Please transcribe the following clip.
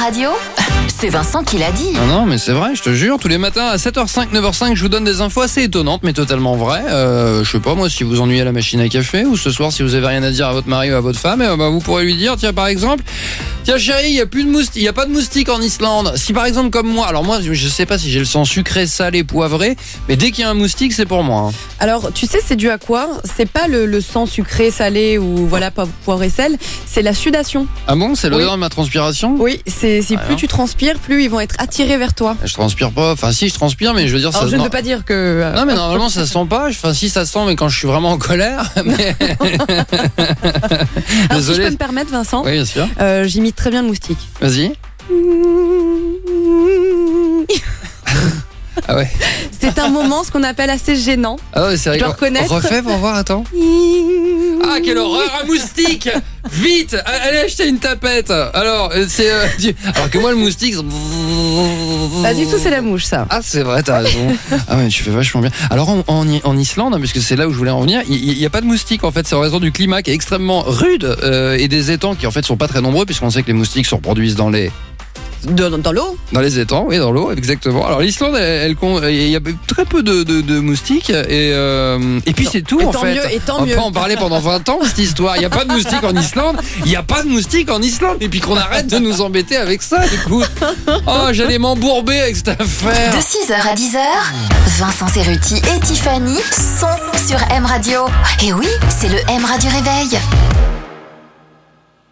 radio, c'est Vincent qui l'a dit. Non, mais c'est vrai, je te jure, tous les matins à 7h05, 9h05, je vous donne des infos assez étonnantes, mais totalement vraies. Je sais pas, moi, si vous ennuyez à la machine à café, ou ce soir, si vous avez rien à dire à votre mari ou à votre femme, vous pourrez lui dire, tiens, par exemple, tiens chérie, il y a pas de moustiques en Islande. Si par exemple comme moi, alors moi je sais pas si j'ai le sang sucré, salé, poivré, mais dès qu'il y a un moustique, c'est pour moi. Alors tu sais c'est dû à quoi? C'est pas le sang sucré, salé ou voilà poivre et sel, c'est la sudation. Ah bon, c'est l'odeur de ma transpiration? Oui, c'est plus tu transpires, plus ils vont être attirés vers toi. Je transpire pas, enfin si je transpire, mais je veux dire alors, ça. je ne veux pas dire que. Non mais normalement ça sent pas. Enfin si ça sent, mais quand je suis vraiment en colère. Mais... alors, Désolé. si je peux me permettre, Vincent. Oui, bien sûr. J'imite très bien le moustique. Vas-y. Ah ouais. C'est un moment, ce qu'on appelle assez gênant. Ah ouais, c'est rigolo. Je dois reconnaître. Refais pour voir, attends. Ah, quelle horreur, un moustique! Vite! Allez acheter une tapette! Alors, alors que moi, le moustique. Pas du tout, c'est la mouche, ça. Ah, c'est vrai, t'as raison. Ah ouais, tu fais vachement bien. Alors, en Islande, puisque c'est là où je voulais en venir, il n'y a pas de moustiques, en fait. C'est en raison du climat qui est extrêmement rude, et des étangs qui, en fait, sont pas très nombreux, puisqu'on sait que les moustiques se reproduisent dans les... Dans l'eau? Dans les étangs, oui, dans l'eau, exactement. Alors l'Islande, il y a très peu de moustiques et puis c'est tout en fait. On peut en parler pendant 20 ans cette histoire. Il n'y a pas de moustiques en Islande. Il n'y a pas de moustiques en Islande. Et puis qu'on arrête de nous embêter avec ça. Écoute, oh, j'allais m'embourber avec cette affaire. De 6h à 10h, Vincent Cerruti et Tiffany sont sur M Radio. Et oui, c'est le M Radio Réveil.